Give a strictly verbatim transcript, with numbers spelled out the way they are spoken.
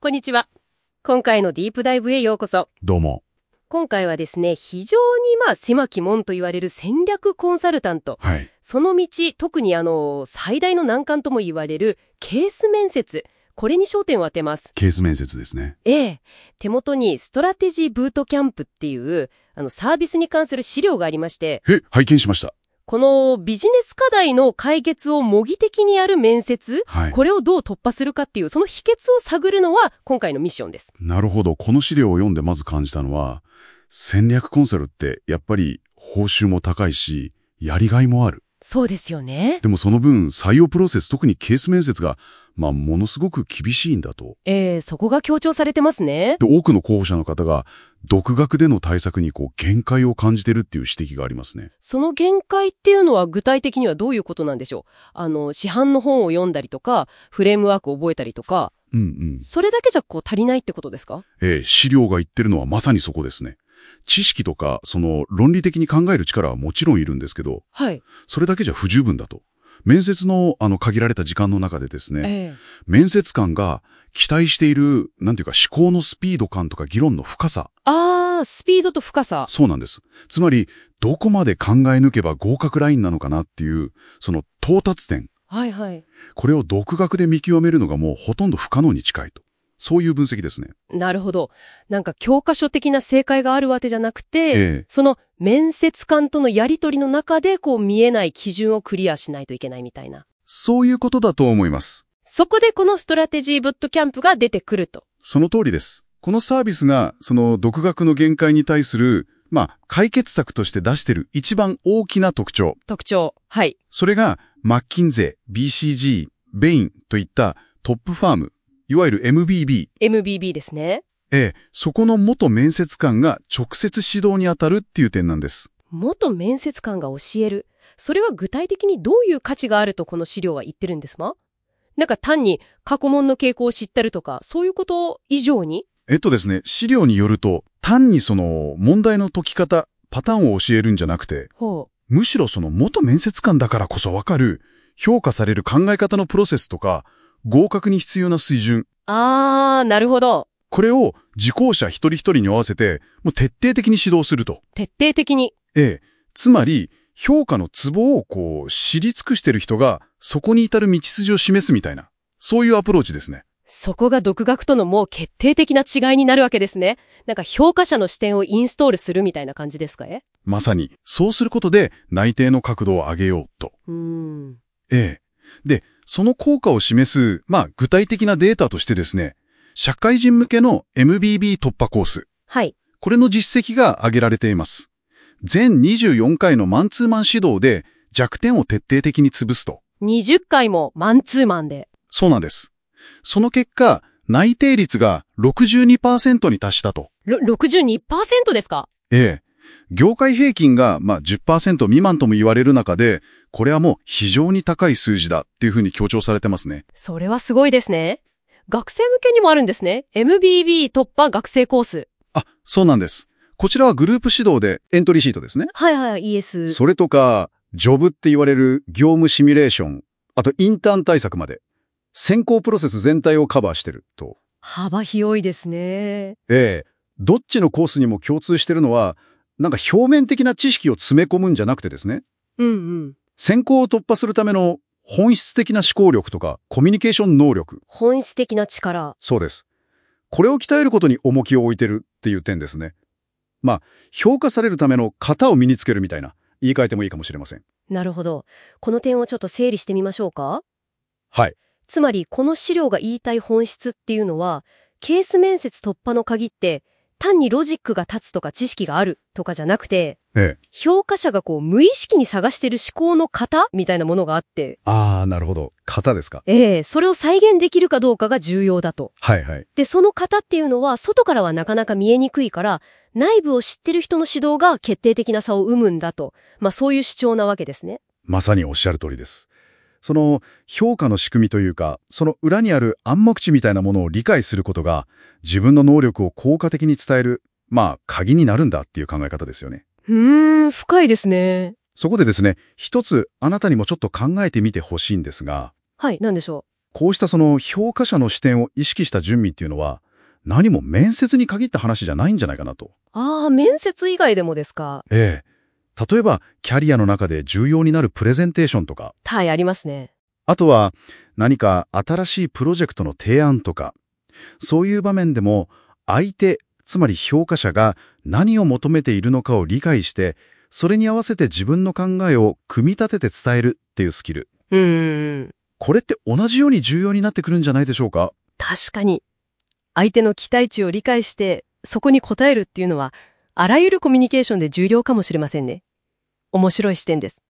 こんにちは。今回のディープダイブへようこそ。 どうも。 今回はですね、非常にまあ狭き門と言われる戦略コンサルタント。 はい。 その道、特にあの、最大の難関とも言われるケース面接。これに焦点を当てます。 ケース面接ですね。 ええ。手元にストラテジーブートキャンプっていう、あの、サービスに関する資料がありまして。 え、拝見しました。 このビジネス課題の解決を模擬的にやる面接、 はい、 これをどう突破するかっていう、その秘訣を探るのは今回のミッションです。 なるほど。この資料を読んでまず感じたのは、戦略コンサルってやっぱり報酬も高いし、やりがいもある。 そうですよね。 でもその分、採用プロセス、特にケース面接が、まあ、ものすごく厳しいんだと。 ええー、そこが強調されてますね。 で、多くの候補者の方が、独学での対策にこう限界を感じてるっていう指摘がありますね。 その限界っていうのは具体的にはどういうことなんでしょう？あの、市販の本を読んだりとか、フレームワークを覚えたりとか、 うんうん。 それだけじゃこう足りないってことですか？ ええ、資料が言ってるのはまさにそこですね。知識とか、その論理的に考える力はもちろんいるんですけど、 はい。 それだけじゃ不十分だと。面接のあの限られた時間の中でですね、 ええ、 面接官が期待している、なんていうか思考のスピード感とか議論の深さ。 あー、スピードと深さ。 そうなんです。つまり、どこまで考え抜けば合格ラインなのかなっていう、その到達点。 はいはい。 これを独学で見極めるのがもうほとんど不可能に近いと。そういう分析ですね。 なるほど。なんか教科書的な正解があるわけじゃなくて、 ええ、 その面接官とのやりとりの中でこう見えない基準をクリアしないといけないみたいな。 そういうことだと思います。 そこでこのストラテジーブットキャンプが出てくると。 その通りです。このサービスがその独学の限界に対する、まあ、解決策として出している一番大きな特徴。 特徴。はい。 それが、マッキンゼー、ビーシージー、ベインといったトップファーム、いわゆる エムビービー。 エムビービー ですね。 ええ、そこの元面接官が直接指導に当たるっていう点なんです。 元面接官が教える。それは具体的にどういう価値があるとこの資料は言ってるんですか？なんか単に過去問の傾向を知ってるとか、そういうこと以上に？ えっとですね、資料によると、単にその問題の解き方、パターンを教えるんじゃなくて、 ほうむしろその元面接官だからこそわかる、評価される考え方のプロセスとか、合格に必要な水準。 あー、なるほど。 これを受講者一人一人に合わせて、もう徹底的に指導すると。 徹底的に。 ええ。つまり、評価のツボをこう、知り尽くしてる人が、そこに至る道筋を示すみたいな。そういうアプローチですね。 そこが独学とのもう決定的な違いになるわけですね。なんか評価者の視点をインストールするみたいな感じですか？えまさに、そうすることで内定の角度を上げようと。 うーん。 ええ。で、その効果を示す、まあ、具体的なデータとしてですね、社会人向けの エムビービー 突破コース。 はい。 これの実績が挙げられています。全にじゅうよんかいのマンツーマン指導で弱点を徹底的に潰すと。 にじゅっかいもマンツーマンで。 そうなんです。その結果、内定率が ろくじゅうにパーセント に達したと。 ろ、ろくじゅうにパーセント ですか？ ええ。業界平均が、まあ、じゅっパーセント 未満とも言われる中で、これはもう非常に高い数字だっていうふうに強調されてますね。 それはすごいですね。学生向けにもあるんですね。エムビービー 突破学生コース。 あ、そうなんです。こちらはグループ指導でエントリーシートですね。 はいはい、イエス。 それとか、ジョブって言われる業務シミュレーション、あとインターン対策まで、選考プロセス全体をカバーしてると。 幅広いですね。 ええ。どっちのコースにも共通してるのは、なんか表面的な知識を詰め込むんじゃなくてですね。 うんうん。 選考を突破するための本質的な思考力とかコミュニケーション能力。 本質的な力。 そうです。これを鍛えることに重きを置いてるっていう点ですね。まあ、評価されるための型を身につけるみたいな、言い換えてもいいかもしれません。 なるほど。この点をちょっと整理してみましょうか。 はい。 つまり、この資料が言いたい本質っていうのは、ケース面接突破の鍵って、単にロジックが立つとか知識があるとかじゃなくて、 ええ。 評価者がこう無意識に探してる思考の型みたいなものがあって、 ああ、なるほど。型ですか。 ええ、それを再現できるかどうかが重要だと。 はいはい。 で、その型っていうのは外からはなかなか見えにくいから、内部を知ってる人の指導が決定的な差を生むんだと。まあそういう主張なわけですね。 まさにおっしゃる通りです。その評価の仕組みというか、その裏にある暗黙知みたいなものを理解することが、自分の能力を効果的に伝える、まあ鍵になるんだっていう考え方ですよね。 うーん、深いですね。 そこでですね、一つあなたにもちょっと考えてみてほしいんですが、 はい、なんでしょこうしたその評価者の視点を意識した準備っていうのは、何も面接に限った話じゃないんじゃないかなと。 ああ、面接以外でもですか。 ええ。例えば、キャリアの中で重要になるプレゼンテーションとか、 はい、ありますね。 あとは何か新しいプロジェクトの提案とか、そういう場面でも相手、つまり評価者が何を求めているのかを理解して、それに合わせて自分の考えを組み立てて伝えるっていうスキル。 うーん。 これって同じように重要になってくるんじゃないでしょうか。 確かに。相手の期待値を理解して、そこに応えるっていうのは、あらゆるコミュニケーションで重要かもしれませんね。面白い視点です。